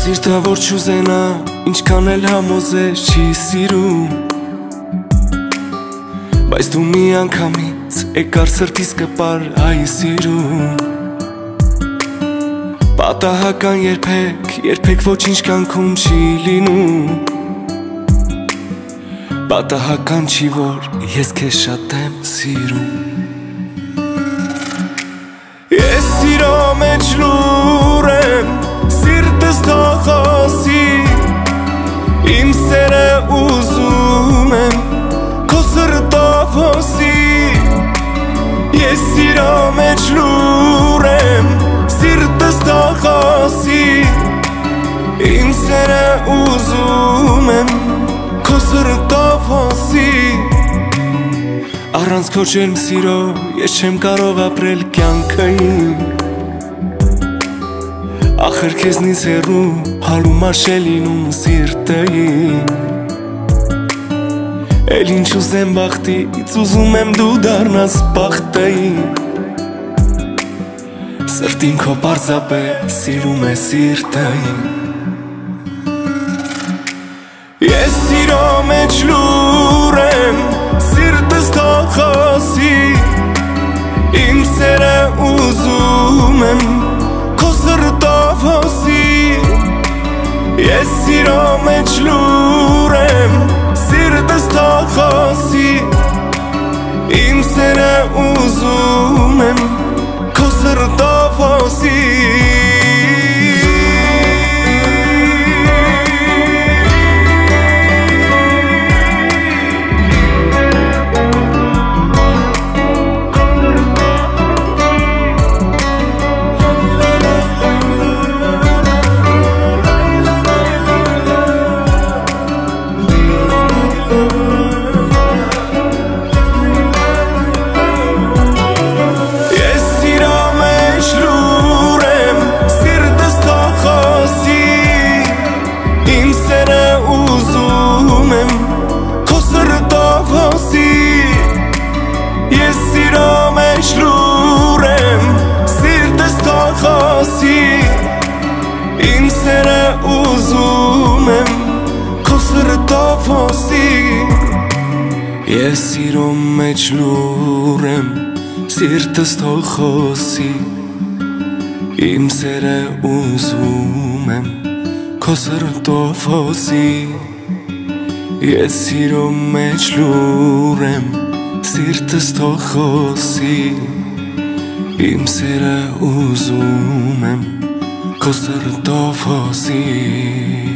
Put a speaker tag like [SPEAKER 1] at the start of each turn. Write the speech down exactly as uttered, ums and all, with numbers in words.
[SPEAKER 1] Սիրտը որ չուզենա, ինչքան էլ համոզես չի սիրում, բայց դու մի անգամից եկար սրտիս կպար այ սիրում։ Պատահական երբեք, երբեք ոչինչ կյանքում չի լինում, պատահական չի որ ես քեզ շատ եմ սիրում։ Ես սիրո մեջ լուր եմ, սիրտս թող խոսի, իմ սերը ուզում եմ քո սրտով հոսի։ Ես սիրո մեջ լուր եմ, սիրտս թող խոսի, իմ սերը ուզում եմ քո սրտով հոսի։ Առանց քո ջերմ սիրո ես չեմ կարող ապրել կյանքը իմ, ախր քեզնից հեռու հալումար չէ լինում սիրտը իմ։ Էլ ինչ ուզեմ բախտից, ուզում եմ դու դառնաս բախտը իմ, սրտին քո պարզապես սիրում է սիրտը իմ։ Ես սիրո մեջ լուր եմ, սիրտս թող խոսի, իմ սերը ուզում եմ քո սրտով հոսի։ Ես սիրո մեջ լուր եմ, սիրտս թող խոսի, իմ սերը ուզում եմ քո սրտով հոսի։ Ես սիրո մեջ լուր եմ, սիրտս թող խոսի, իմ սերը ուզում եմ քո սրտով հոսի։ Ես սիրո մեջ լուր եմ, սիրտս թող խոսի, իմ սերը ուզում եմ քո սրտով հոսի։ Ես սիրո մեջ լուր եմ, սիրտս թող խոսի, իմ սերը ուզում եմ քո սրտով հոսի։